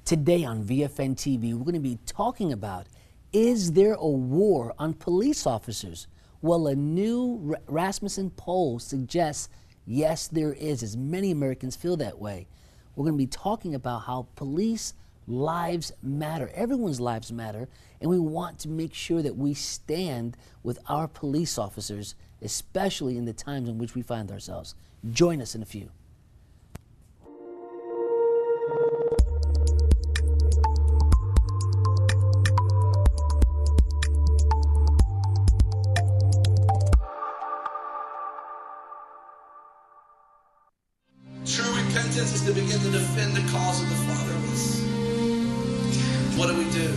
Today on VFN TV, we're going to be talking about, is there a war on police officers? Well, a new Rasmussen poll suggests, yes, there is, as many Americans feel that way. We're going to be talking about how police lives matter. Everyone's lives matter, and we want to make sure that we stand with our police officers, especially in the times in which we find ourselves. Join us in a few. True repentance is to begin to defend the cause of the fatherless. What do we do?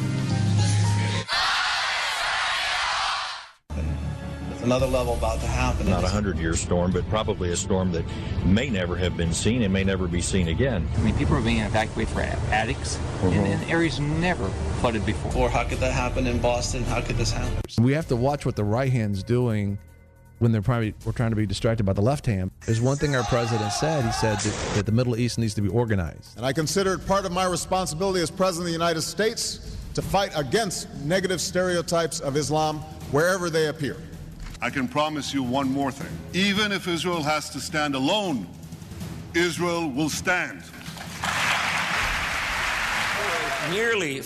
There's another level about to happen. Not a 100-year storm, but probably a storm that may never have been seen and may never be seen again. I mean, people are being evacuated for attics in areas never flooded before. Or how could that happen in Boston? How could this happen? We have to watch what the right hand's doing when we're trying to be distracted by the left hand. There's one thing our president said. He said that the Middle East needs to be organized. And I consider it part of my responsibility as President of the United States to fight against negative stereotypes of Islam wherever they appear. I can promise you one more thing. Even if Israel has to stand alone, Israel will stand. Nearly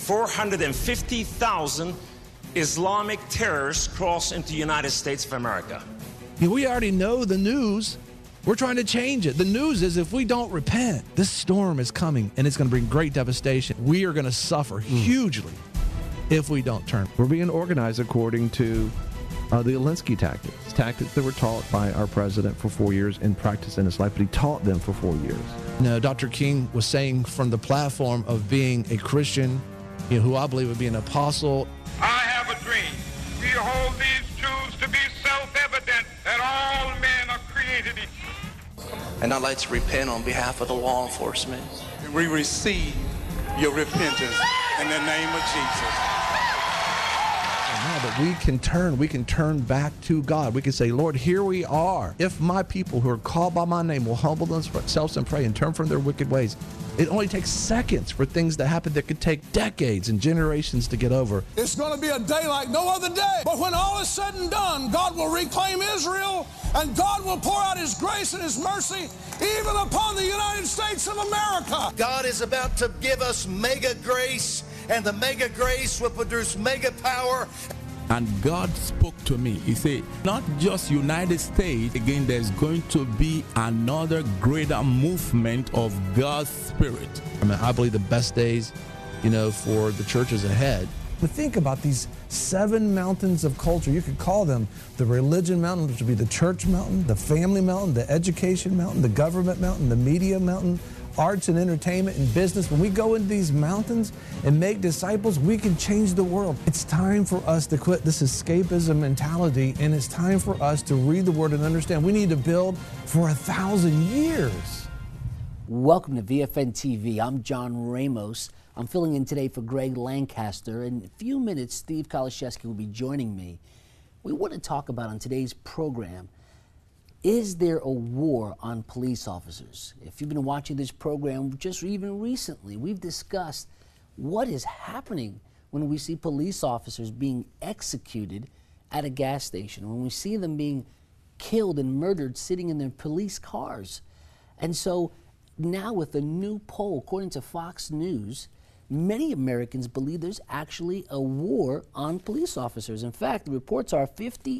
450,000 Islamic terrorists cross into the United States of America. We already know the news. We're trying to change it. The news is if we don't repent, this storm is coming and it's going to bring great devastation. We are going to suffer hugely if we don't turn. We're being organized according to the Alinsky tactics that were taught by our president for 4 years and practiced in his life, but he taught them for 4 years. No, Dr. King was saying from the platform of being a Christian, who I believe would be an apostle. I have a dream. We hold these truths to be self-evident that all men are created equal. And I'd like to repent on behalf of the law enforcement. We receive your repentance in the name of Jesus. Now that we can turn back to God. We can say, Lord, here we are. If my people who are called by my name will humble themselves and pray and turn from their wicked ways, it only takes seconds for things to happen that could take decades and generations to get over. It's going to be a day like no other day. But when all is said and done, God will reclaim Israel, and God will pour out His grace and His mercy even upon the United States of America. God is about to give us mega grace, and the mega grace will produce mega power. And God spoke to me. He said, not just United States, again, there's going to be another greater movement of God's Spirit. I believe the best days, for the church is ahead. But think about these 7 mountains of culture. You could call them the religion mountain, which would be the church mountain, the family mountain, the education mountain, the government mountain, the media mountain, arts and entertainment and business. When we go into these mountains and make disciples, we can change the world. It's time for us to quit this escapism mentality, and it's time for us to read the Word and understand we need to build for 1,000 years. Welcome to VFN TV. I'm John Ramos. I'm filling in today for Greg Lancaster. In a few minutes, Steve Kaliszewski will be joining me. We want to talk about on today's program, is there a war on police officers? If you've been watching this program just even recently, we've discussed what is happening when we see police officers being executed at a gas station, when we see them being killed and murdered sitting in their police cars. And so now with a new poll, according to Fox News, many Americans believe there's actually a war on police officers. In fact, the reports are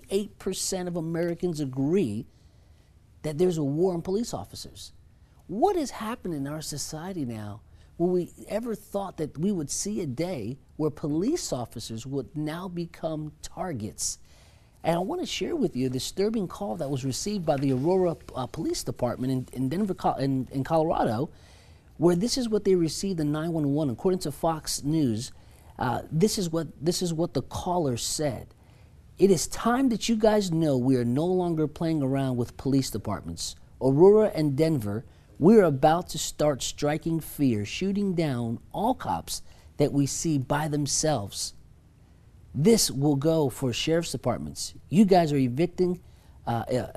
58% of Americans agree that there's a war on police officers. What has happened in our society now where we ever thought that we would see a day where police officers would now become targets? And I want to share with you a disturbing call that was received by the Aurora Police Department in Denver, in Colorado, where this is what they received in 911. According to Fox News, this is what the caller said. It is time that you guys know we are no longer playing around with police departments. Aurora and Denver, we are about to start striking fear, shooting down all cops that we see by themselves. This will go for sheriff's departments. You guys are evicting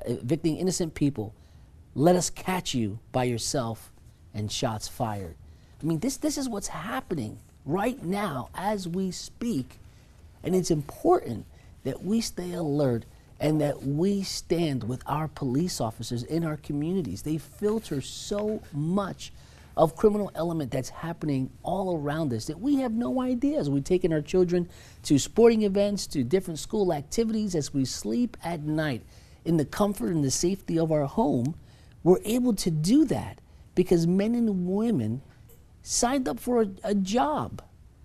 innocent people. Let us catch you by yourself, and shots fired. I mean, this is what's happening right now as we speak. And it's important that we stay alert and that we stand with our police officers in our communities. They filter so much of criminal element that's happening all around us that we have no idea. As we're taking our children to sporting events, to different school activities, as we sleep at night in the comfort and the safety of our home, we're able to do that because men and women signed up for a job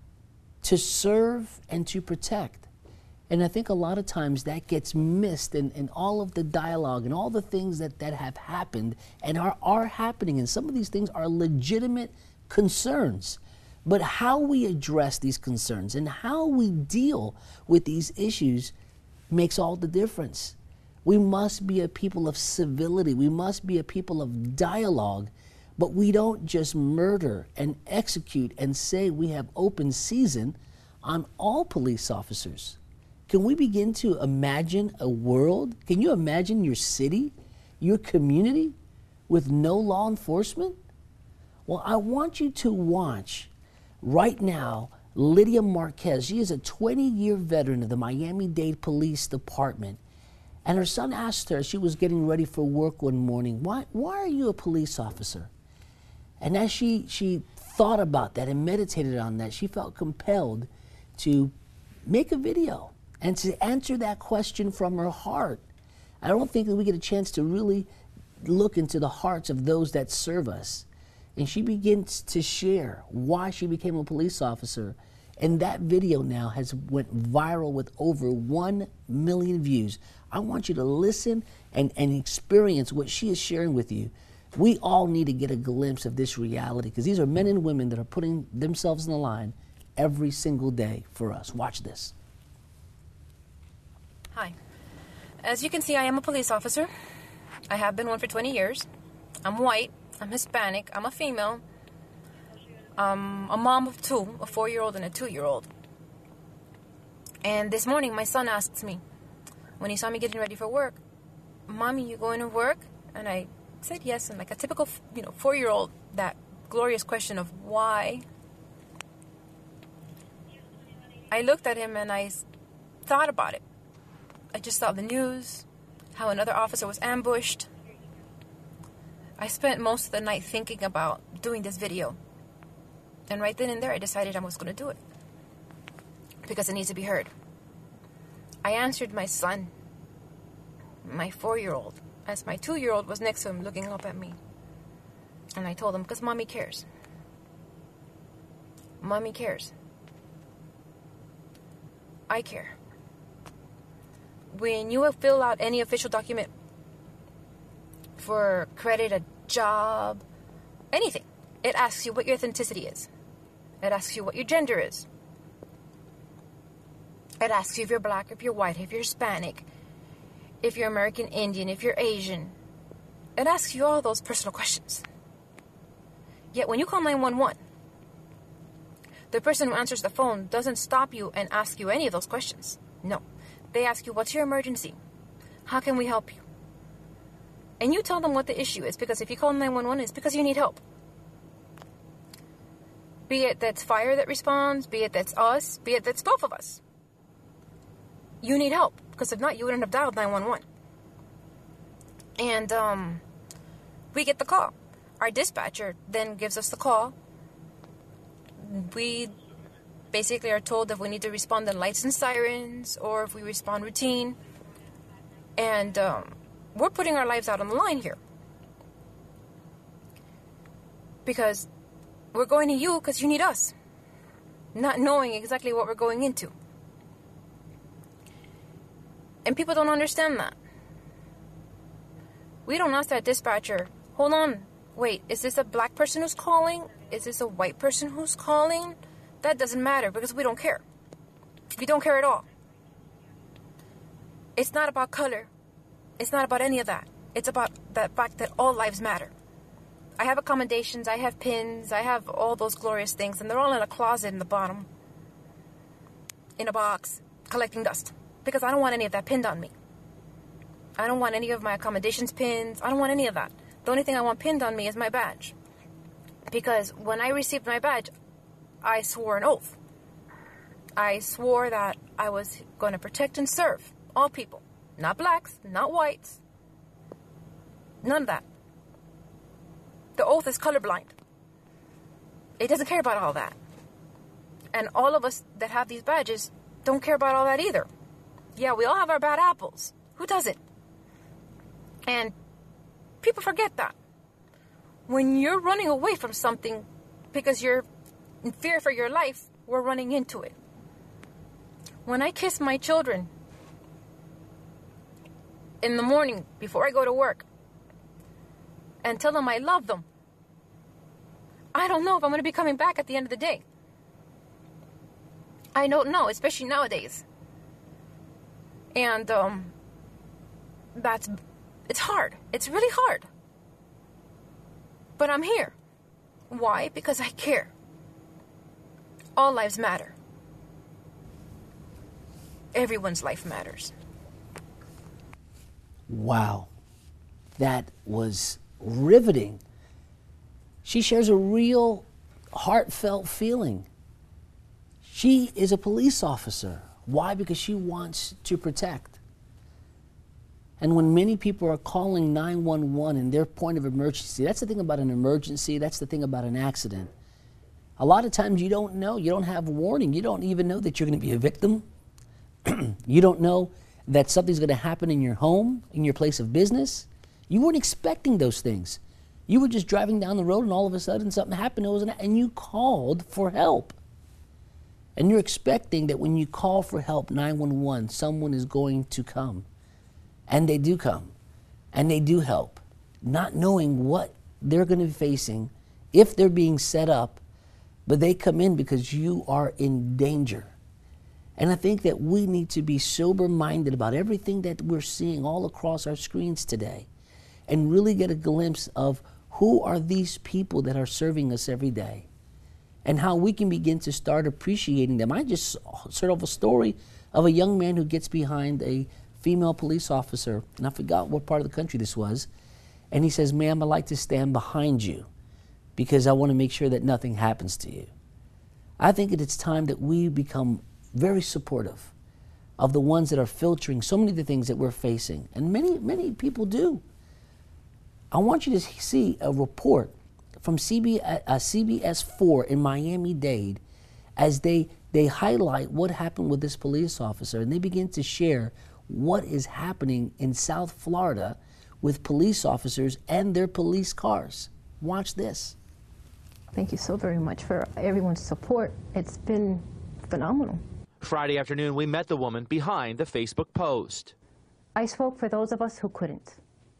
to serve and to protect. And I think a lot of times that gets missed in all of the dialogue and all the things that have happened and are happening. And some of these things are legitimate concerns. But how we address these concerns and how we deal with these issues makes all the difference. We must be a people of civility. We must be a people of dialogue. But we don't just murder and execute and say we have open season on all police officers. Can we begin to imagine a world? Can you imagine your city, your community with no law enforcement? Well, I want you to watch right now Lydia Marquez. She is a 20-year veteran of the Miami-Dade Police Department. And her son asked her as she was getting ready for work one morning, why are you a police officer? And as she thought about that and meditated on that, she felt compelled to make a video and to answer that question from her heart. I don't think that we get a chance to really look into the hearts of those that serve us. And she begins to share why she became a police officer. And that video now has went viral with over 1 million views. I want you to listen and experience what she is sharing with you. We all need to get a glimpse of this reality because these are men and women that are putting themselves in the line every single day for us. Watch this. Hi. As you can see, I am a police officer. I have been one for 20 years. I'm white. I'm Hispanic. I'm a female. I'm a mom of two, a 4-year-old and a 2-year-old. And this morning, my son asked me, when he saw me getting ready for work, Mommy, you going to work? And I said yes. And like a typical, 4-year-old, that glorious question of why. I looked at him and I thought about it. I just saw the news, how another officer was ambushed. I spent most of the night thinking about doing this video. And right then and there, I decided I was going to do it. Because it needs to be heard. I answered my son, my 4-year-old, as my 2-year-old was next to him looking up at me. And I told him, because Mommy cares. Mommy cares. I care. When you fill out any official document for credit, a job, anything, it asks you what your ethnicity is. It asks you what your gender is. It asks you if you're black, if you're white, if you're Hispanic, if you're American Indian, if you're Asian. It asks you all those personal questions. Yet when you call 911, the person who answers the phone doesn't stop you and ask you any of those questions. No. They ask you, what's your emergency? How can we help you? And you tell them what the issue is, because if you call 911, it's because you need help. Be it that's fire that responds, be it that's us, be it that's both of us. You need help, because if not, you wouldn't have dialed 911. And we get the call. Our dispatcher then gives us the call. We basically are told if we need to respond in lights and sirens or if we respond routine. And we're putting our lives out on the line here. Because we're going to you because you need us. Not knowing exactly what we're going into. And people don't understand that. We don't ask that dispatcher, hold on, wait, is this a black person who's calling? Is this a white person who's calling? That doesn't matter because we don't care. We don't care at all. It's not about color. It's not about any of that. It's about the fact that all lives matter. I have accommodations, I have pins, I have all those glorious things, and they're all in a closet in the bottom, in a box, collecting dust. Because I don't want any of that pinned on me. I don't want any of my accommodations pins. I don't want any of that. The only thing I want pinned on me is my badge. Because when I received my badge, I swore an oath. I swore that I was going to protect and serve all people. Not blacks, not whites. None of that. The oath is colorblind. It doesn't care about all that. And all of us that have these badges don't care about all that either. Yeah, we all have our bad apples. Who doesn't? And people forget that. When you're running away from something because you're in fear for your life, we're running into it. When I kiss my children in the morning before I go to work and tell them I love them, I don't know if I'm going to be coming back at the end of the day. I don't know, especially nowadays. And it's hard. It's really hard. But I'm here. Why? Because I care. All lives matter. Everyone's life matters. Wow. That was riveting. She shares a real heartfelt feeling. She is a police officer. Why? Because she wants to protect. And when many people are calling 911 in their point of emergency, that's the thing about an emergency, that's the thing about an accident. A lot of times you don't know, you don't have warning, you don't even know that you're going to be a victim. You don't know that something's going to happen in your home, in your place of business. You weren't expecting those things. You were just driving down the road and all of a sudden something happened and you called for help. And you're expecting that when you call for help, 911, someone is going to come. And they do come. And they do help. Not knowing what they're going to be facing, if they're being set up, but they come in because you are in danger. And I think that we need to be sober-minded about everything that we're seeing all across our screens today and really get a glimpse of who are these people that are serving us every day and how we can begin to start appreciating them. I just heard of a story of a young man who gets behind a female police officer, and I forgot what part of the country this was, and he says, "Ma'am, I'd like to stand behind you because I want to make sure that nothing happens to you." I think that it's time that we become very supportive of the ones that are filtering so many of the things that we're facing, and many people do. I want you to see a report from CBS 4 in Miami-Dade as they highlight what happened with this police officer, and they begin to share what is happening in South Florida with police officers and their police cars. Watch this. Thank you so very much for everyone's support. It's been phenomenal. Friday afternoon, we met the woman behind the Facebook post. I spoke for those of us who couldn't,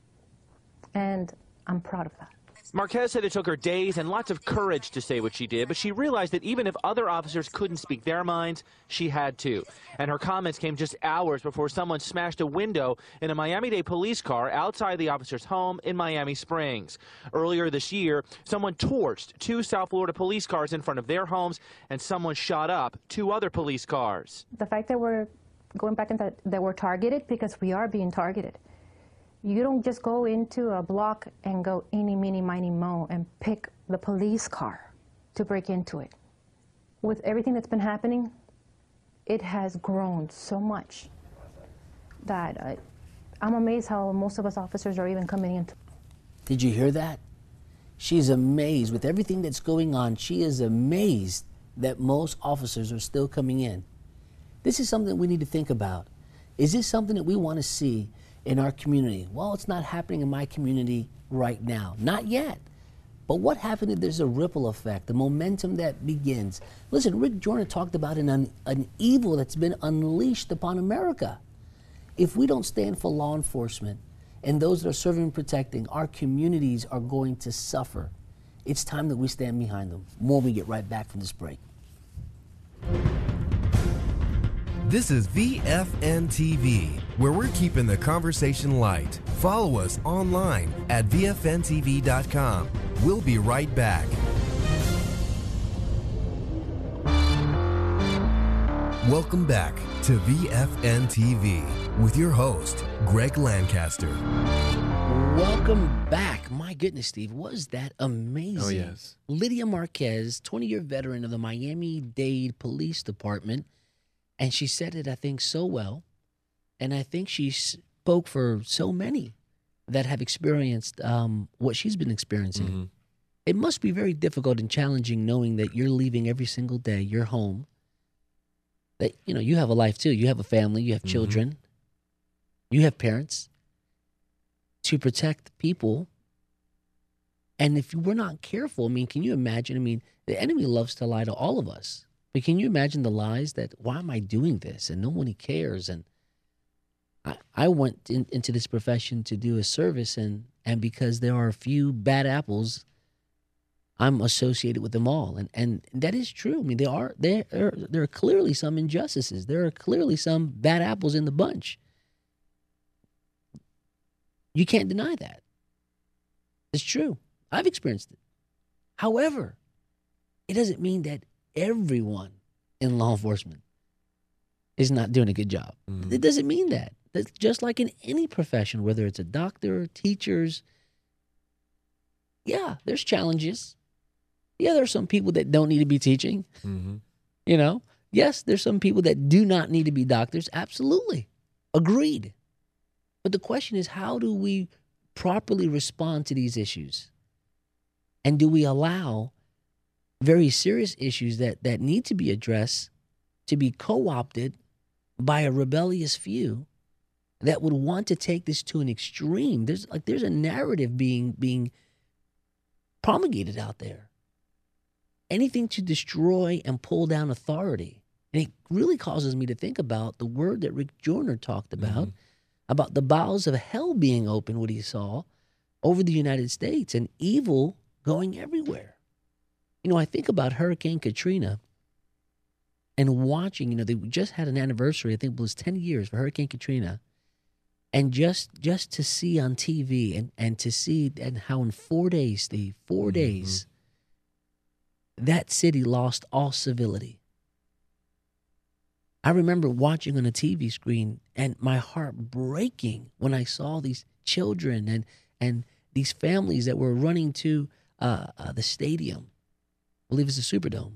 and I'm proud of that. Marquez said it took her days and lots of courage to say what she did, but she realized that even if other officers couldn't speak their minds, she had to. And her comments came just hours before someone smashed a window in a Miami-Dade police car outside the officer's home in Miami Springs. Earlier this year, someone torched 2 South Florida police cars in front of their homes, and someone shot up 2 other police cars. The fact that we're going back into that we're targeted, because we are being targeted. You don't just go into a block and go eeny, meeny, miny, moe and pick the police car to break into it. With everything that's been happening, it has grown so much that I'm amazed how most of us officers are even coming into. Did you hear that? She's amazed with everything that's going on. She is amazed that most officers are still coming in. This is something we need to think about. Is this something that we want to see in our community? Well, it's not happening in my community right now. Not yet. But what happens if there's a ripple effect, the momentum that begins? Listen, Rick Joyner talked about an evil that's been unleashed upon America. If we don't stand for law enforcement and those that are serving and protecting, our communities are going to suffer. It's time that we stand behind them. More when we get right back from this break. This is VFN TV, where we're keeping the conversation light. Follow us online at VFNTV.com. We'll be right back. Welcome back to VFN TV with your host, Greg Lancaster. Welcome Welcome back. My goodness, Steve, was that amazing? Oh, yes. Lydia Marquez, 20-year veteran of the Miami-Dade Police Department, and she said it, I think, so well, and I think she spoke for so many that have experienced what she's been experiencing. Mm-hmm. It must be very difficult and challenging knowing that you're leaving every single day, your home, that, you know, you have a life too. You have a family, you have children, you have parents, to protect people. And if we're not careful, I mean, can you imagine? I mean, the enemy loves to lie to all of us. But can you imagine the lies that, why am I doing this? And nobody cares. And I went into this profession to do a service, and because there are a few bad apples, I'm associated with them all. And that is true. I mean, there are clearly some injustices. There are clearly some bad apples in the bunch. You can't deny that. It's true. I've experienced it. However, it doesn't mean that everyone in law enforcement is not doing a good job. It doesn't mean that. That's just like in any profession, whether it's a doctor, teachers. Yeah, there's challenges. Yeah, there's some people that don't need to be teaching. You know? Yes, there's some people that do not need to be doctors. Absolutely. Agreed. But the question is, how do we properly respond to these issues? And do we allow very serious issues that need to be addressed to be co-opted by a rebellious few that would want to take this to an extreme? There's a narrative being promulgated out there. Anything to destroy and pull down authority. And it really causes me to think about the word that Rick Joyner talked about the bowels of hell being open, what he saw over the United States, and evil going everywhere. You know, I think about Hurricane Katrina and watching, you know, they just had an anniversary, I think it was 10 years for Hurricane Katrina, and just to see on TV and to see and how in 4 days, Steve, 4 days, that city lost all civility. I remember watching on a TV screen and my heart breaking when I saw these children and these families that were running to the stadium. I believe it's the Superdome.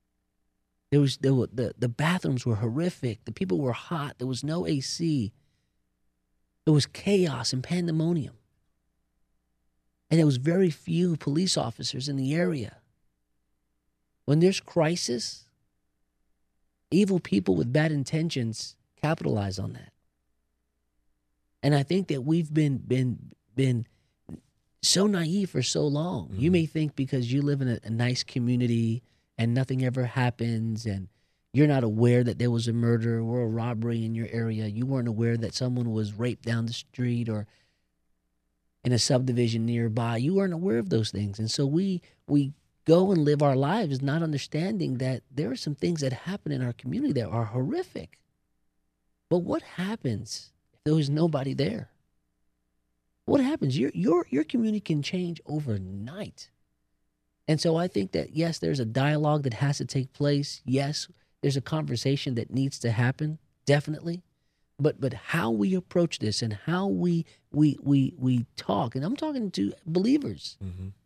The bathrooms were horrific. The people were hot. There was no AC. There was chaos and pandemonium. And there was very few police officers in the area. When there's crisis, evil people with bad intentions capitalize on that. And I think that we've been so naive for so long. You may think because you live in a nice community and nothing ever happens and you're not aware that there was a murder or a robbery in your area. You weren't aware that someone was raped down the street or in a subdivision nearby. You weren't aware of those things. And so we go and live our lives not understanding that there are some things that happen in our community that are horrific. But what happens if there was nobody there? What happens? Your community can change overnight. And so I think that, yes, there's a dialogue that has to take place. Yes, there's a conversation that needs to happen, definitely. But how we approach this and how we talk, and I'm talking to believers,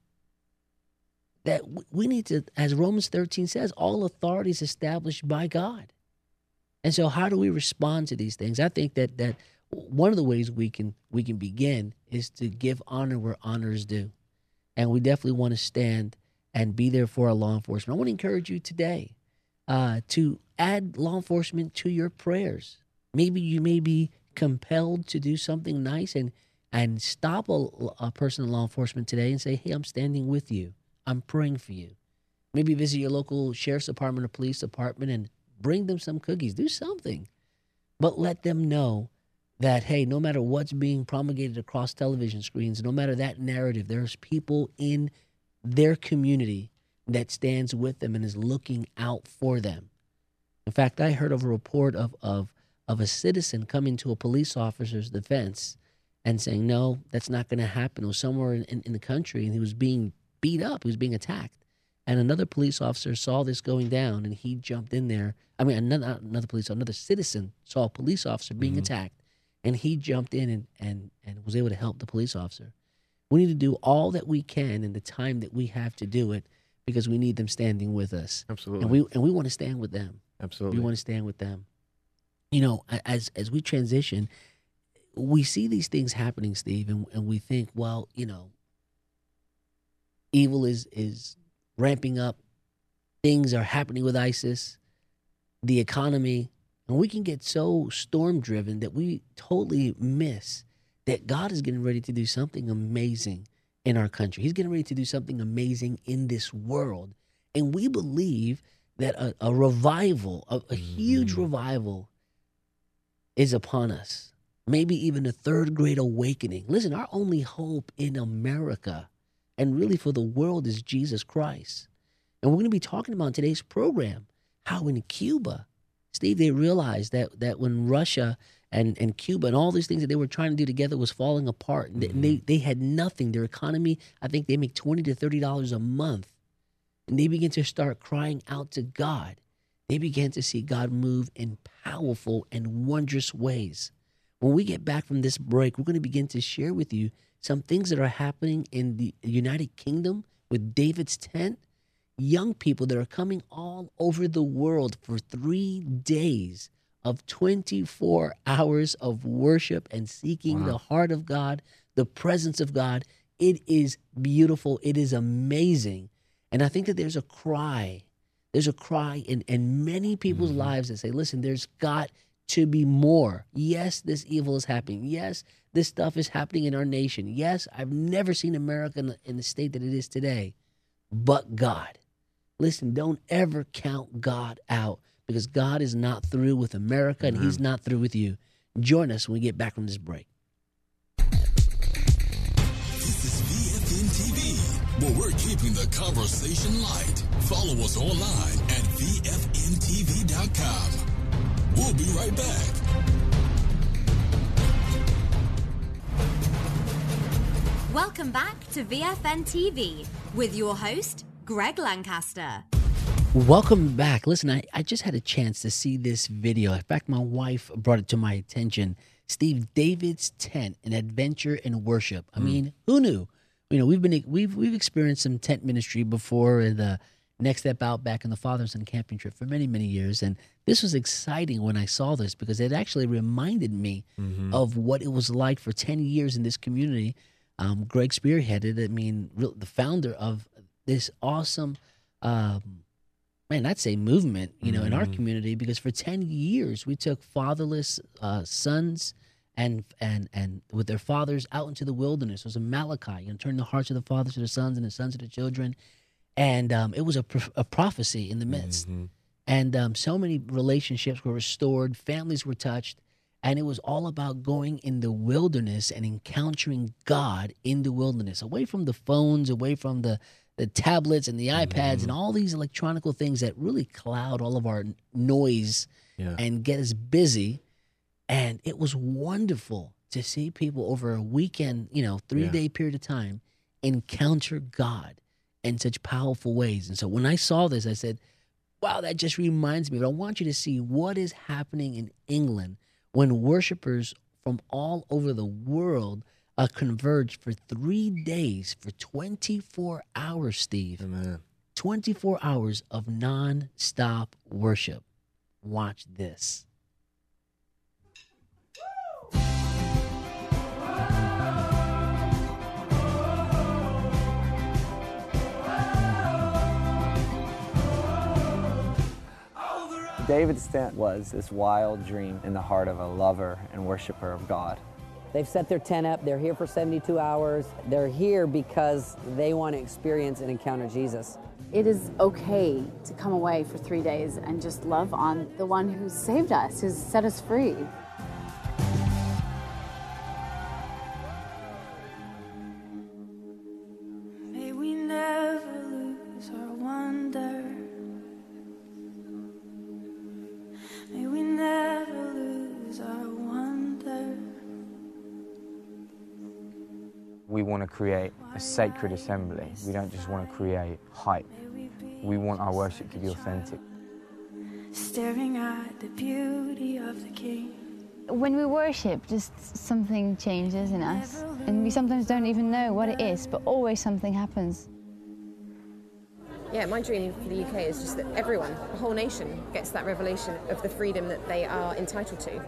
that we need to, as Romans 13 says, all authority is established by God. And so how do we respond to these things? I think that one of the ways we can begin is to give honor where honor is due. And we definitely want to stand and be there for our law enforcement. I want to encourage you today to add law enforcement to your prayers. Maybe you may be compelled to do something nice and stop a person in law enforcement today and say, hey, I'm standing with you. I'm praying for you. Maybe visit your local sheriff's department or police department and bring them some cookies. Do something. But let them know that, hey, no matter what's being promulgated across television screens, no matter that narrative, there's people in their community that stands with them and is looking out for them. In fact, I heard of a report of a citizen coming to a police officer's defense and saying, no, that's not going to happen. It was somewhere in the country, and he was being beat up. He was being attacked. And another police officer saw this going down, and he jumped in there. I mean, another citizen saw a police officer being attacked, and he jumped in and was able to help the police officer. We need to do all that we can in the time that we have to do it, because we need them standing with us. Absolutely. And we want to stand with them. Absolutely. We want to stand with them. You know, as we transition, we see these things happening, Steve, and we think, well, you know, evil is ramping up. Things are happening with ISIS, the economy, and we can get so storm-driven that we totally miss that God is getting ready to do something amazing in our country. He's getting ready to do something amazing in this world. And we believe that a revival, a huge revival is upon us. Maybe even a third great awakening. Listen, our only hope in America and really for the world is Jesus Christ. And we're going to be talking about in today's program how in Cuba, Steve, they realized that when Russia and Cuba and all these things that they were trying to do together was falling apart. And they had nothing. Their economy, I think they make $20 to $30 a month. And they began to start crying out to God. They began to see God move in powerful and wondrous ways. When we get back from this break, we're going to begin to share with you some things that are happening in the United Kingdom with David's Tent. Young people that are coming all over the world for 3 days of 24 hours of worship and seeking the heart of God, the presence of God. It is beautiful. It is amazing. And I think that there's a cry. There's a cry in many people's lives that say, listen, there's got to be more. Yes, this evil is happening. Yes, this stuff is happening in our nation. Yes, I've never seen America in the state that it is today. But God. Listen, don't ever count God out, because God is not through with America and he's not through with you. Join us when we get back from this break. This is VFN TV, where we're keeping the conversation light. Follow us online at VFNTV.com. We'll be right back. Welcome back to VFN TV with your host, Greg Lancaster. Welcome back. Listen, I just had a chance to see this video. In fact, my wife brought it to my attention. Steve, David's Tent, an adventure in worship. I mean, who knew? You know, we've experienced some tent ministry before, the Next Step Out back in the Father and Son camping trip for many, many years. And this was exciting when I saw this, because it actually reminded me of what it was like for 10 years in this community. Greg spearheaded, the founder of this awesome, I'd say movement, in our community, because for 10 years we took fatherless sons and with their fathers out into the wilderness. It was a Malachi, turn the hearts of the fathers to the sons and the sons to the children. And it was a prophecy in the midst. And so many relationships were restored, families were touched, and it was all about going in the wilderness and encountering God in the wilderness, away from the phones, away from the tablets and the iPads and all these electronical things that really cloud all of our noise and get us busy. And it was wonderful to see people over a weekend, 3-day period of time, encounter God in such powerful ways. And so when I saw this, I said, wow, that just reminds me. But I want you to see what is happening in England when worshipers from all over the world converged for 3 days, for 24 hours, Steve. Amen. 24 hours of non-stop worship. Watch this. David's Tent was this wild dream in the heart of a lover and worshiper of God. They've set their tent up. They're here for 72 hours. They're here because they want to experience and encounter Jesus. It is okay to come away for 3 days and just love on the one who saved us, who's set us free. May we never lose our wonder. May we never lose our wonder. We want to create a sacred assembly. We don't just want to create hype. We want our worship to be authentic. Staring at the beauty of the King. When we worship, just something changes in us. And we sometimes don't even know what it is, but always something happens. Yeah, my dream for the UK is just that everyone, the whole nation, gets that revelation of the freedom that they are entitled to.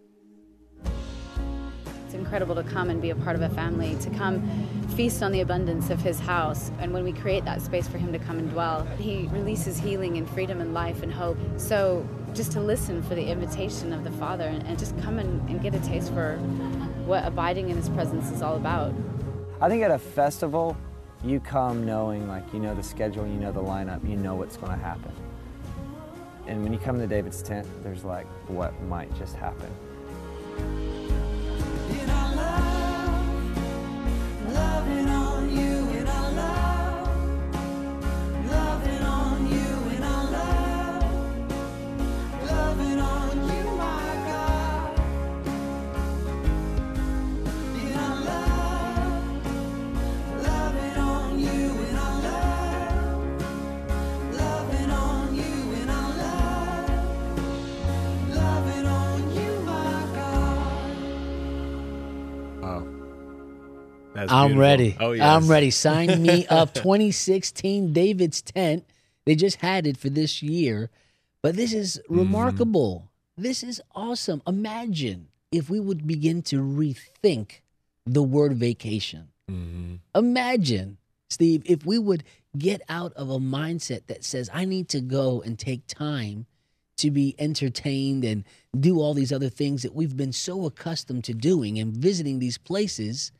It's incredible to come and be a part of a family, to come feast on the abundance of his house. And when we create that space for him to come and dwell, he releases healing and freedom and life and hope. So just to listen for the invitation of the Father and just come and get a taste for what abiding in his presence is all about. I think at a festival, you come knowing, like, you know the schedule, you know the lineup, you know what's going to happen. And when you come to David's tent, there's like what might just happen. Loving on you in our love, loving on you in our love, loving on you, my God, in our love, loving on you in our love, loving on you in our love, loving on you, my God. Wow. That's I'm beautiful. ready. Oh, yes. I'm ready. Sign me up. 2016 David's Tent. They just had it for this year. But this is remarkable. This is awesome. Imagine if we would begin to rethink the word vacation. Imagine, Steve, if we would get out of a mindset that says, I need to go and take time to be entertained and do all these other things that we've been so accustomed to doing and visiting these places.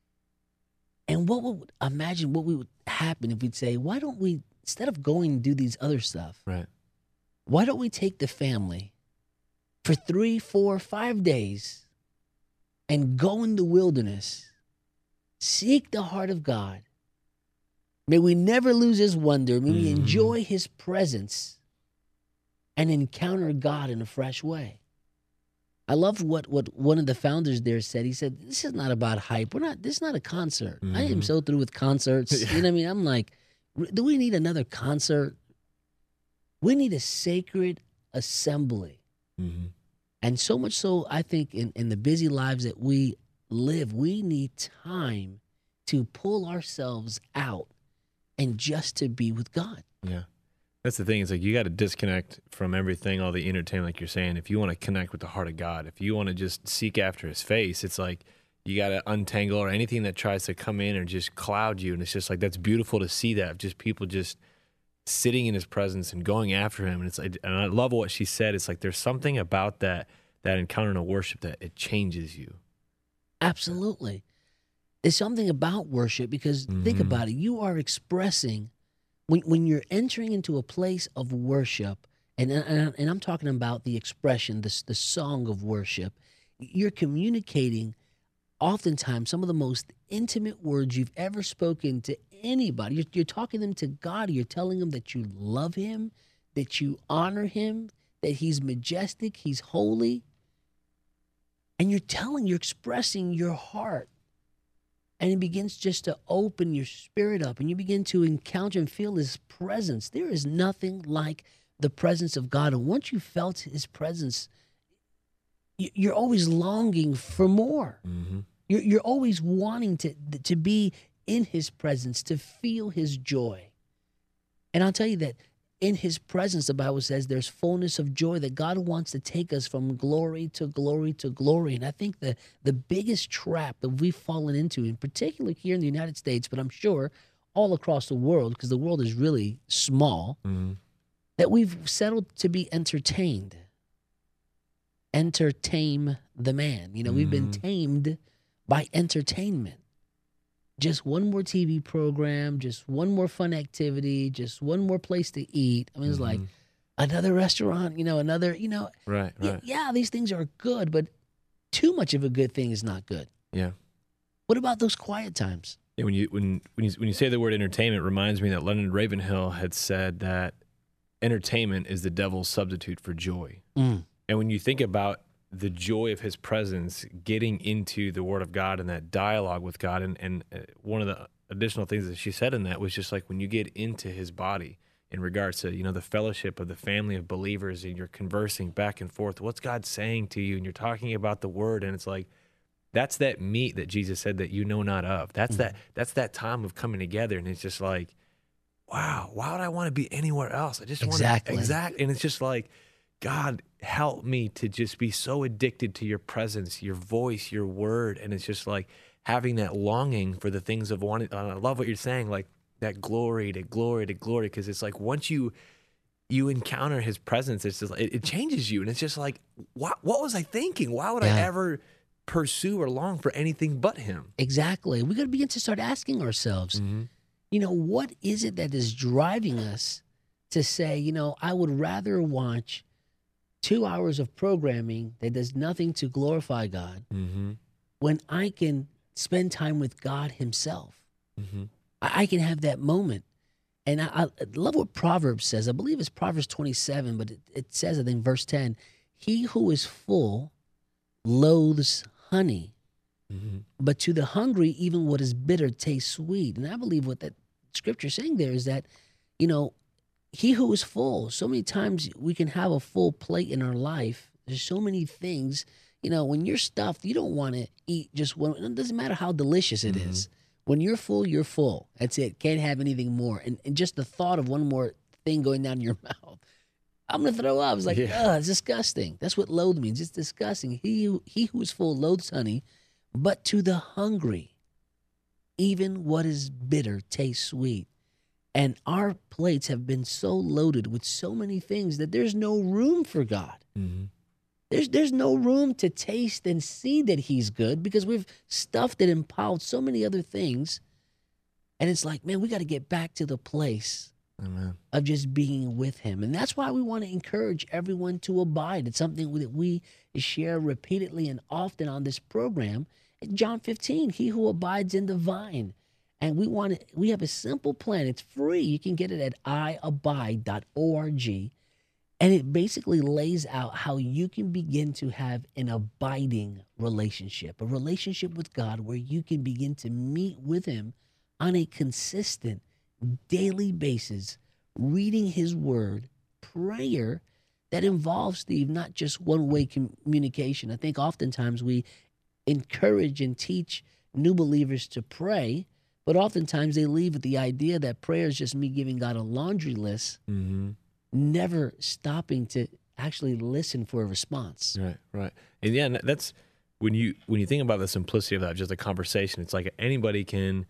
And imagine what would happen if we'd say, why don't we, instead of going and do these other stuff, right? Why don't we take the family for 3, 4, 5 days and go in the wilderness, seek the heart of God. May we never lose his wonder. May we enjoy his presence and encounter God in a fresh way. I love what one of the founders there said. He said, this is not about hype. This is not a concert. I am so through with concerts. You know what I mean? I'm like, do we need another concert? We need a sacred assembly. And so much so, I think, in the busy lives that we live, we need time to pull ourselves out and just to be with God. Yeah. That's the thing. It's like you got to disconnect from everything, all the entertainment, like you're saying. If you want to connect with the heart of God, if you want to just seek after his face, it's like you got to untangle or anything that tries to come in or just cloud you. And it's just like, that's beautiful to see that, just people just sitting in his presence and going after him. And it's like, and I love what she said. It's like there's something about that encounter in a worship that it changes you. Absolutely. There's something about worship because think about it. You are expressing. When you're entering into a place of worship, and I'm talking about the expression, the song of worship, you're communicating oftentimes some of the most intimate words you've ever spoken to anybody. You're talking them to God. You're telling him that you love him, that you honor him, that he's majestic, he's holy. And you're expressing your heart. And it begins just to open your spirit up, and you begin to encounter and feel his presence. There is nothing like the presence of God. And once you felt his presence, you're always longing for more. You're always wanting to be in his presence, to feel his joy. And I'll tell you that in his presence, the Bible says there's fullness of joy, that God wants to take us from glory to glory to glory. And I think the biggest trap that we've fallen into, in particular here in the United States, but I'm sure all across the world, because the world is really small, that we've settled to be entertained. Entertain the man. You know, we've been tamed by entertainment. Just one more TV program, just one more fun activity, just one more place to eat. I mean, it's like another restaurant, another, Right. Yeah, these things are good, but too much of a good thing is not good. Yeah. What about those quiet times? Yeah, when you say the word entertainment, it reminds me that Leonard Ravenhill had said that entertainment is the devil's substitute for joy. And when you think about the joy of his presence, getting into the Word of God and that dialogue with God. And one of the additional things that she said in that was just like when you get into his body, in regards to, the fellowship of the family of believers, and you're conversing back and forth. What's God saying to you? And you're talking about the word, and it's like, that's that meat that Jesus said that you know not of. That's that time of coming together. And it's just like, wow, why would I want to be anywhere else? I just want to, exactly. And it's just like, God, help me to just be so addicted to your presence, your voice, your word. And it's just like having that longing for the things of wanting. I love what you're saying, like that glory to glory to glory. Because it's like once you encounter his presence, it's just it changes you. And it's just like, what was I thinking? Why would I ever pursue or long for anything but him? Exactly. We got to begin to start asking ourselves, what is it that is driving us to say, I would rather watch 2 hours of programming that does nothing to glorify God when I can spend time with God himself. I can have that moment. And I love what Proverbs says. I believe it's Proverbs 27, but it says, I think, verse 10, he who is full loathes honey, but to the hungry, even what is bitter tastes sweet. And I believe what that scripture is saying there is that, he who is full, so many times we can have a full plate in our life. There's so many things, when you're stuffed, you don't want to eat just one. It doesn't matter how delicious it is. When you're full, you're full. That's it. Can't have anything more. And just the thought of one more thing going down your mouth, I'm going to throw up. It's like, it's disgusting. That's what loathe means. It's disgusting. He who is full loathes honey, but to the hungry, even what is bitter tastes sweet. And our plates have been so loaded with so many things that there's no room for God. There's no room to taste and see that he's good because we've stuffed it and piled so many other things. And it's like, man, we got to get back to the place of just being with him. And that's why we want to encourage everyone to abide. It's something that we share repeatedly and often on this program. John 15, he who abides in the vine. And we have a simple plan. It's free. You can get it at iabide.org. And it basically lays out how you can begin to have an abiding relationship, a relationship with God where you can begin to meet with him on a consistent daily basis, reading his word, prayer that involves, Steve, not just one-way communication. I think oftentimes we encourage and teach new believers to pray, but oftentimes they leave with the idea that prayer is just me giving God a laundry list, never stopping to actually listen for a response. Right. And yeah, that's when you think about the simplicity of that, just a conversation, it's like anybody can,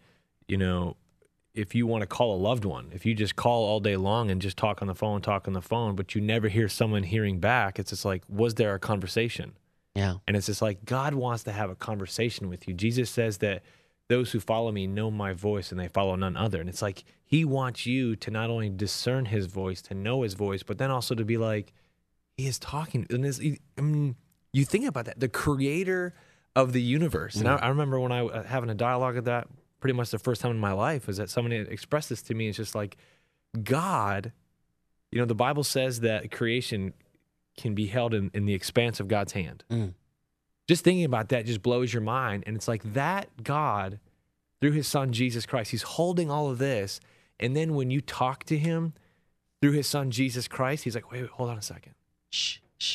if you want to call a loved one, if you just call all day long and just talk on the phone, but you never hear someone hearing back, it's just like, was there a conversation? Yeah. And it's just like, God wants to have a conversation with you. Jesus says that those who follow me know my voice and they follow none other. And it's like, he wants you to not only discern his voice, to know his voice, but then also to be like, he is talking. And you think about that, the creator of the universe. And I remember when I was having a dialogue of that, pretty much the first time in my life, is that somebody expressed this to me. It's just like, God, the Bible says that creation can be held in the expanse of God's hand. Just thinking about that just blows your mind. And it's like that God, through his son, Jesus Christ, he's holding all of this. And then when you talk to him through his son, Jesus Christ, he's like, wait, hold on a second. Shh.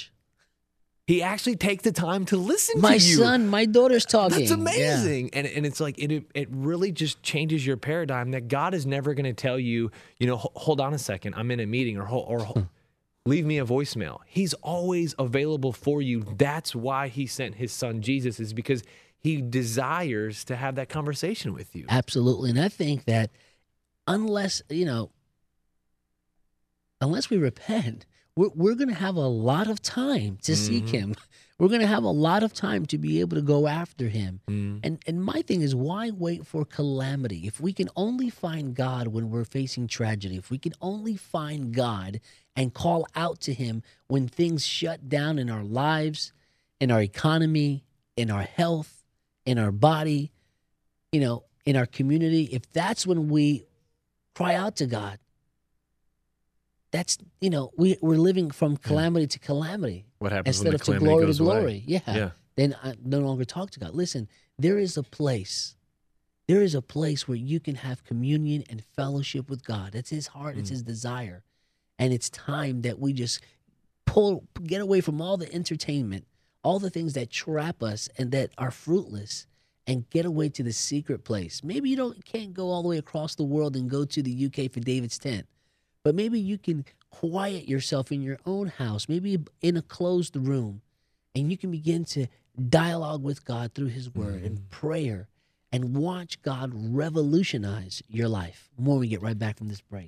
He actually takes the time to listen to you. My son, my daughter's talking. That's amazing. Yeah. And it's like, it really just changes your paradigm that God is never going to tell you, hold on a second, I'm in a meeting, or leave me a voicemail. He's always available for you. That's why he sent his son Jesus, is because he desires to have that conversation with you. Absolutely. And I think that unless we repent, we're going to have a lot of time to seek him. We're going to have a lot of time to be able to go after him. And my thing is, why wait for calamity? If we can only find God when we're facing tragedy, if we can only find God and call out to him when things shut down in our lives, in our economy, in our health, in our body, in our community, if that's when we cry out to God, that's, we're living from calamity to calamity. What happens instead when of the to calamity glory goes to glory? away? Yeah. Then I no longer talk to God. Listen, there is a place There is a place where you can have communion and fellowship with God. That's his heart. It's his desire. And it's time that we just get away from all the entertainment, all the things that trap us and that are fruitless, and get away to the secret place. Maybe you can't go all the way across the world and go to the UK for David's tent, but maybe you can quiet yourself in your own house, maybe in a closed room, and you can begin to dialogue with God through his word and prayer and watch God revolutionize your life. More when we get right back from this break.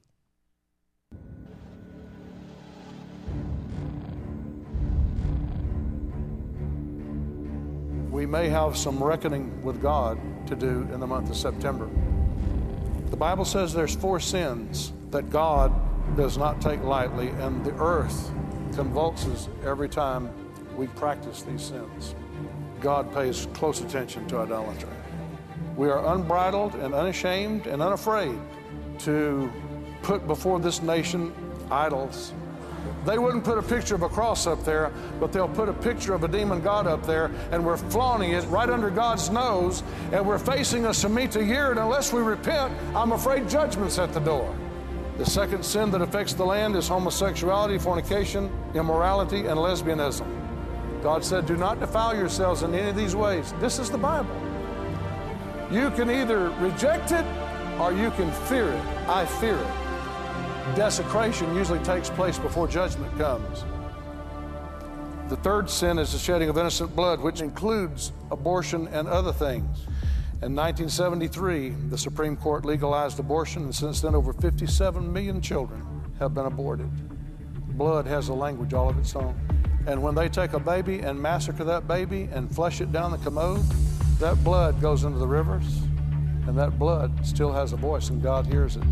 We may have some reckoning with God to do in the month of September. The Bible says there's 4 sins that God does not take lightly, and the earth convulses every time we practice these sins. God pays close attention to idolatry. We are unbridled and unashamed and unafraid to put before this nation idols. They wouldn't put a picture of a cross up there, but they'll put a picture of a demon god up there, and we're flaunting it right under God's nose, and we're facing a Shemitah year, and unless we repent, I'm afraid judgment's at the door. The second sin that affects the land is homosexuality, fornication, immorality, and lesbianism. God said, do not defile yourselves in any of these ways. This is the Bible. You can either reject it or you can fear it. I fear it. Desecration usually takes place before judgment comes. The third sin is the shedding of innocent blood, which includes abortion and other things. In 1973, the Supreme Court legalized abortion, and since then over 57 million children have been aborted. Blood has a language all of its own. And when they take a baby and massacre that baby and flush it down the commode, that blood goes into the rivers, and that blood still has a voice, and God hears it.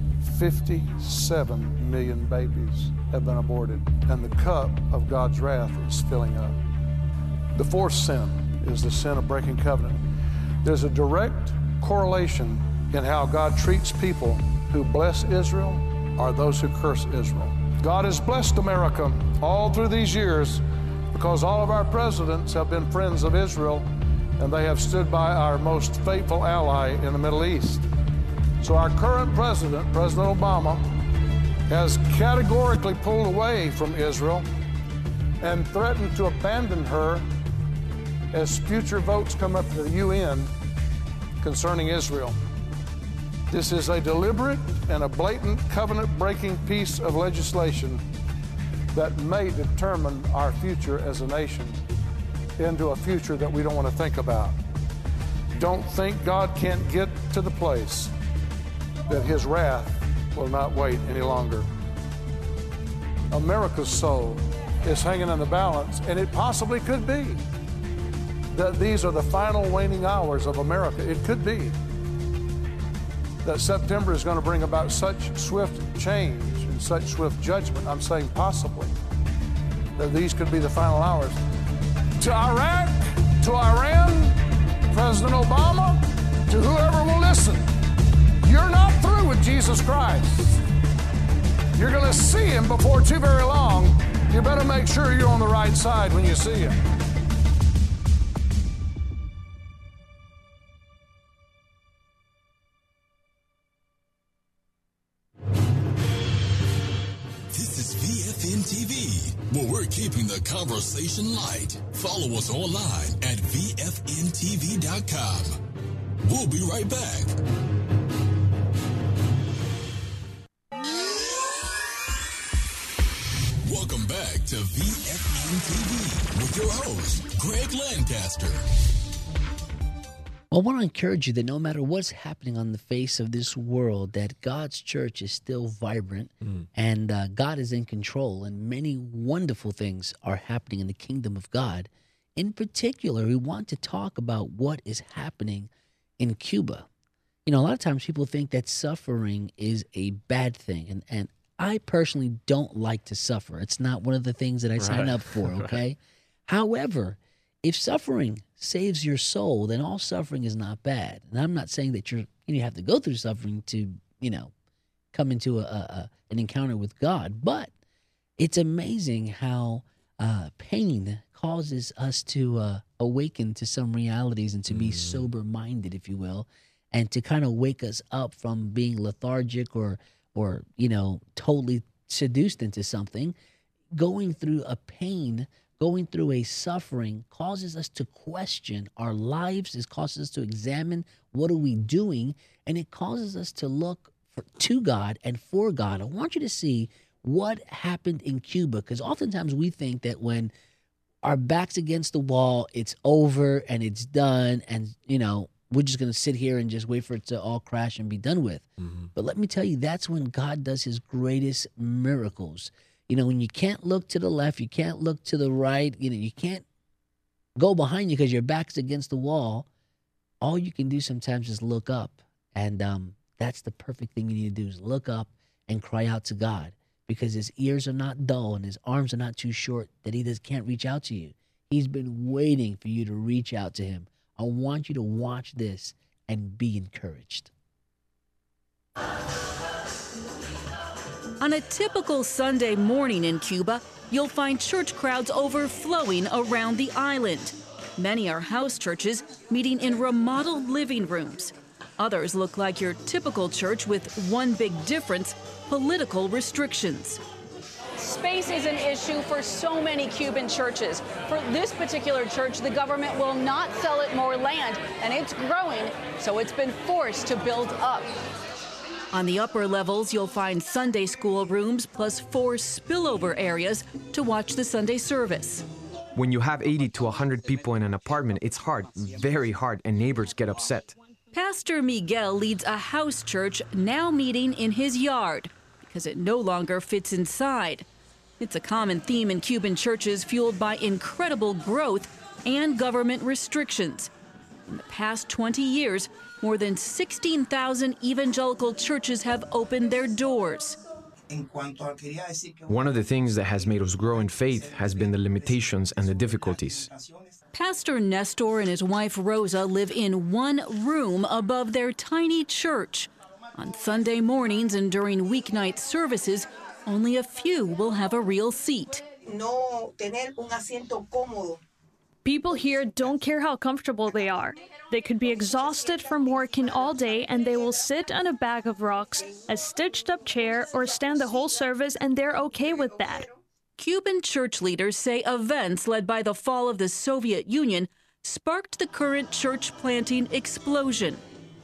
57 million babies have been aborted, and the cup of God's wrath is filling up. The fourth sin is the sin of breaking covenant. There's a direct correlation in how God treats people who bless Israel or those who curse Israel. God has blessed America all through these years because all of our presidents have been friends of Israel, and they have stood by our most faithful ally in the Middle East. So our current president, President Obama, has categorically pulled away from Israel and threatened to abandon her as future votes come up to the UN concerning Israel. This is a deliberate and a blatant covenant-breaking piece of legislation that may determine our future as a nation into a future that we don't want to think about. Don't think God can't get to the place that his wrath will not wait any longer. America's soul is hanging in the balance, and it possibly could be that these are the final waning hours of America. It could be that September is going to bring about such swift change and such swift judgment. I'm saying possibly that these could be the final hours. To Iraq, to Iran, President Obama, to whoever will listen, you're not through with Jesus Christ. You're going to see him before too very long. You better make sure you're on the right side when you see him. This is VFN TV, where we're keeping the conversation light. Follow us online at VFNTV.com. We'll be right back. Welcome back to VFN TV with your host, Greg Lancaster. Well, I want to encourage you that no matter what's happening on the face of this world, that God's church is still vibrant and God is in control, and many wonderful things are happening in the kingdom of God. In particular, we want to talk about what is happening in Cuba. You know, a lot of times people think that suffering is a bad thing, and I personally don't like to suffer. It's not one of the things that I sign up for, okay? However, if suffering saves your soul, then all suffering is not bad. And I'm not saying that you have to go through suffering to, come into an encounter with God. But it's amazing how pain causes us to awaken to some realities and to be sober-minded, if you will. and to kind of wake us up from being lethargic or totally seduced into something. Going through a pain, going through a suffering causes us to question our lives. It causes us to examine what are we doing, and it causes us to look to God and for God. I want you to see what happened in Cuba, because oftentimes we think that when our back's against the wall, it's over and it's done, and we're just going to sit here and just wait for it to all crash and be done with. Mm-hmm. But let me tell you, that's when God does his greatest miracles. When you can't look to the left, you can't look to the right, you can't go behind you because your back's against the wall. All you can do sometimes is look up. And that's the perfect thing you need to do, is look up and cry out to God, because his ears are not dull and his arms are not too short that he can't reach out to you. He's been waiting for you to reach out to him. I want you to watch this and be encouraged. On a typical Sunday morning in Cuba, you'll find church crowds overflowing around the island. Many are house churches meeting in remodeled living rooms. Others look like your typical church with one big difference: political restrictions. Space is an issue for so many Cuban churches. For this particular church, the government will not sell it more land, and it's growing, so it's been forced to build up. On the upper levels, you'll find Sunday school rooms plus 4 spillover areas to watch the Sunday service. When you have 80 to 100 people in an apartment, it's hard, very hard, and neighbors get upset. Pastor Miguel leads a house church now meeting in his yard because it no longer fits inside. It's a common theme in Cuban churches, fueled by incredible growth and government restrictions. In the past 20 years, more than 16,000 evangelical churches have opened their doors. One of the things that has made us grow in faith has been the limitations and the difficulties. Pastor Nestor and his wife Rosa live in one room above their tiny church. On Sunday mornings and during weeknight services, only a few will have a real seat. People here don't care how comfortable they are. They could be exhausted from working all day, and they will sit on a bag of rocks, a stitched-up chair, or stand the whole service, and they're okay with that. Cuban church leaders say events led by the fall of the Soviet Union sparked the current church planting explosion.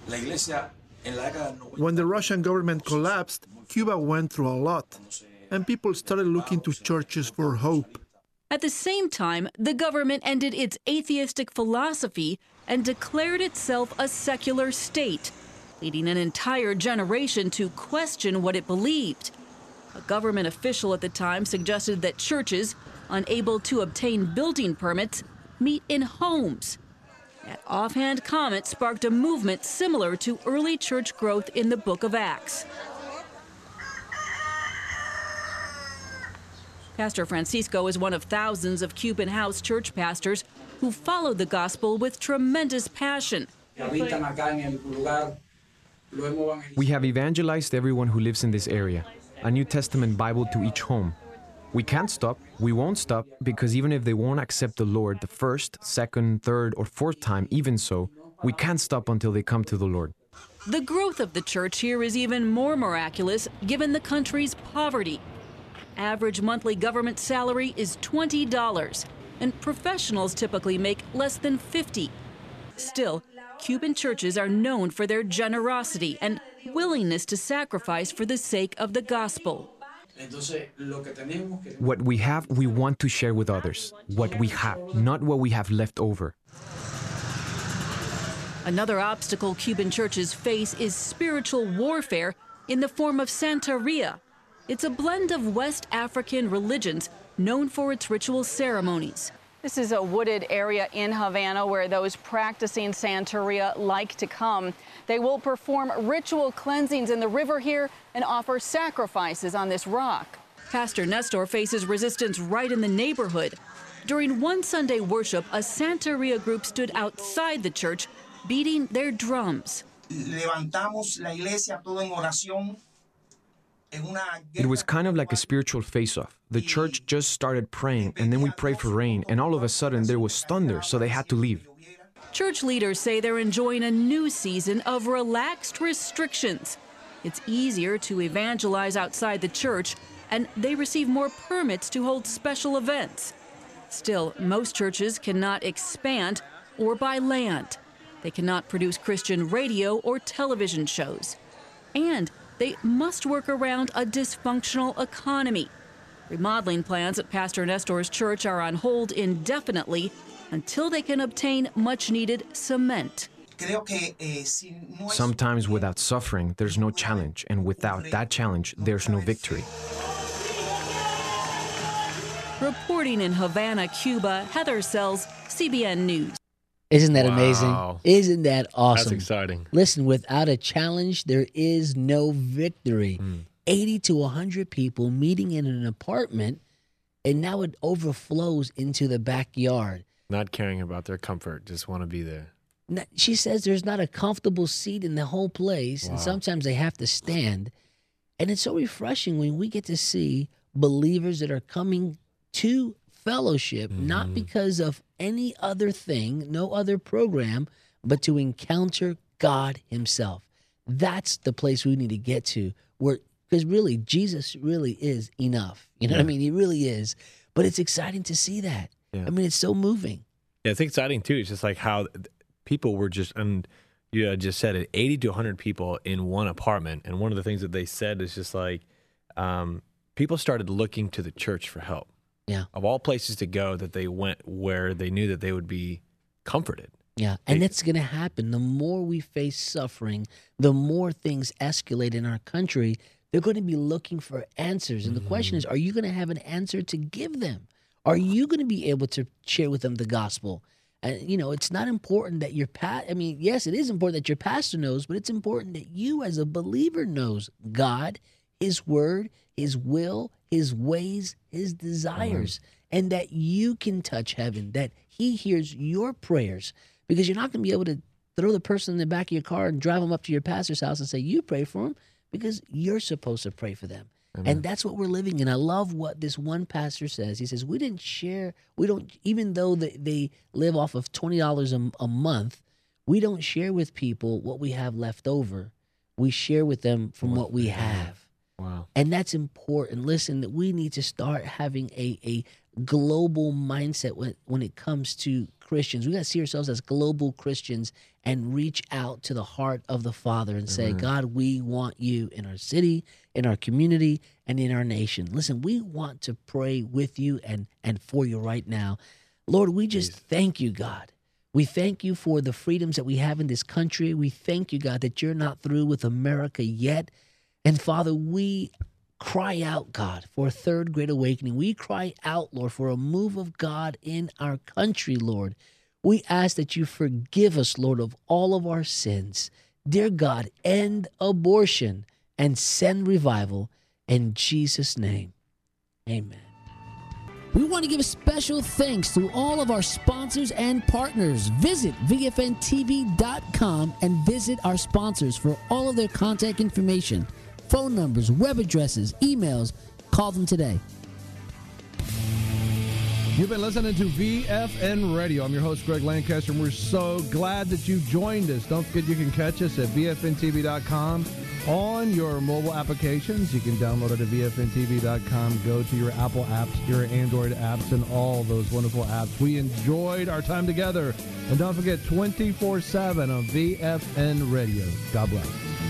When the Russian government collapsed, Cuba went through a lot, and people started looking to churches for hope. At the same time, the government ended its atheistic philosophy and declared itself a secular state, leading an entire generation to question what it believed. A government official at the time suggested that churches, unable to obtain building permits, meet in homes. That offhand comment sparked a movement similar to early church growth in the Book of Acts. Pastor Francisco is one of thousands of Cuban house church pastors who follow the gospel with tremendous passion. We have evangelized everyone who lives in this area, a New Testament Bible to each home. We can't stop, we won't stop, because even if they won't accept the Lord the first, second, third, or fourth time, even so, we can't stop until they come to the Lord. The growth of the church here is even more miraculous given the country's poverty. Average monthly government salary is $20, and professionals typically make less than $50. Still, Cuban churches are known for their generosity and willingness to sacrifice for the sake of the gospel. What we have, we want to share with others. What we have, not what we have left over. Another obstacle Cuban churches face is spiritual warfare in the form of Santeria. It's a blend of West African religions known for its ritual ceremonies. This is a wooded area in Havana where those practicing Santeria like to come. They will perform ritual cleansings in the river here and offer sacrifices on this rock. Pastor Nestor faces resistance right in the neighborhood. During one Sunday worship, a Santeria group stood outside the church, beating their drums. It was kind of like a spiritual face-off. The church just started praying, and then we prayed for rain, and all of a sudden there was thunder, so they had to leave. Church leaders say they're enjoying a new season of relaxed restrictions. It's easier to evangelize outside the church, and they receive more permits to hold special events. Still, most churches cannot expand or buy land. They cannot produce Christian radio or television shows. And they must work around a dysfunctional economy. Remodeling plans at Pastor Nestor's church are on hold indefinitely until they can obtain much-needed cement. Sometimes without suffering, there's no challenge, and without that challenge, there's no victory. Reporting in Havana, Cuba, Heather Sells, CBN News. Isn't that Wow. amazing? Isn't that awesome? That's exciting. Listen, without a challenge, there is no victory. 80 to 100 people meeting in an apartment, and now it overflows into the backyard. Not caring about their comfort, just want to be there. She says there's not a comfortable seat in the whole place, and sometimes they have to stand. And it's so refreshing when we get to see believers that are coming to fellowship, not because of any other thing, no other program, but to encounter God himself. That's the place we need to get to, where, because really, Jesus really is enough. You know what I mean? He really is. But it's exciting to see that. Yeah. I mean, it's so moving. Yeah, it's exciting too. It's just like how people were just, and you just said it, 80 to 100 people in one apartment. And one of the things that they said is just like, people started looking to the church for help. Yeah. Of all places to go, that they went where they knew that they would be comforted. Yeah, and it's going to happen. The more we face suffering, the more things escalate in our country. They're going to be looking for answers. And the question is, are you going to have an answer to give them? Are you going to be able to share with them the gospel? And, you know, it's not important that your yes, it is important that your pastor knows, but it's important that you as a believer knows God, his word, his will, his ways, his desires, and that you can touch heaven, that he hears your prayers, because you're not going to be able to throw the person in the back of your car and drive them up to your pastor's house and say, you pray for them, because you're supposed to pray for them. And that's what we're living in. I love what this one pastor says. He says, even though they live off of $20 a month, we don't share with people what we have left over. We share with them from what we have. Wow. And that's important. Listen, that we need to start having a global mindset when it comes to Christians. We got to see ourselves as global Christians and reach out to the heart of the Father and say, God, we want you in our city, in our community, and in our nation. Listen, we want to pray with you and for you right now. Lord, we just thank you, God. We thank you for the freedoms that we have in this country. We thank you, God, that you're not through with America yet. And Father, we cry out, God, for a third great awakening. We cry out, Lord, for a move of God in our country, Lord. We ask that you forgive us, Lord, of all of our sins. Dear God, end abortion and send revival in Jesus' name. Amen. We want to give a special thanks to all of our sponsors and partners. Visit VFNTV.com and visit our sponsors for all of their contact information, phone numbers, web addresses, emails. Call them today. You've been listening to VFN Radio. I'm your host, Greg Lancaster, and we're so glad that you joined us. Don't forget you can catch us at VFNTV.com on your mobile applications. You can download it at VFNTV.com. Go to your Apple apps, your Android apps, and all those wonderful apps. We enjoyed our time together. And don't forget, 24/7 on VFN Radio. God bless.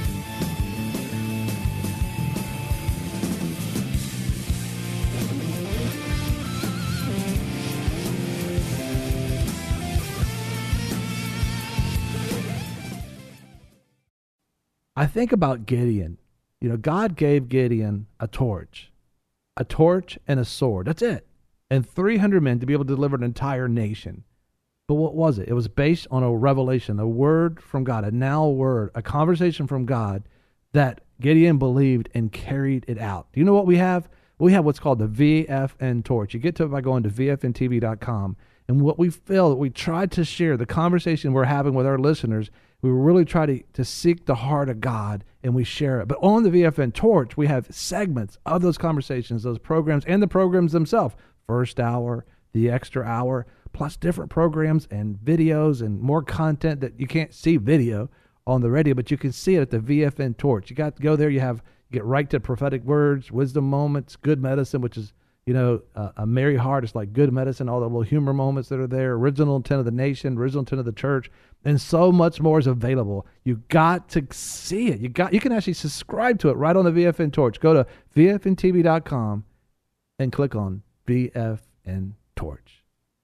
I think about Gideon. You know, God gave Gideon a torch and a sword. That's it. And 300 men to be able to deliver an entire nation. But what was it? It was based on a revelation, a word from God, a now word, a conversation from God that Gideon believed and carried it out. Do you know what we have? We have what's called the VFN torch. You get to it by going to VFNTV.com. And what we feel that we tried to share, the conversation we're having with our listeners, we really try to seek the heart of God, and we share it. But on the VFN torch, we have segments of those conversations, those programs, and the programs themselves. First hour, the extra hour, plus different programs and videos and more content that you can't see video on the radio, but you can see it at the VFN Torch. You got to go there. You get right to prophetic words, wisdom moments, good medicine, which is, a merry heart. It's like good medicine, all the little humor moments that are there, original intent of the nation, original intent of the church, and so much more is available. You got to see it. You can actually subscribe to it right on the VFN Torch. Go to VFNTV.com and click on VFN Torch.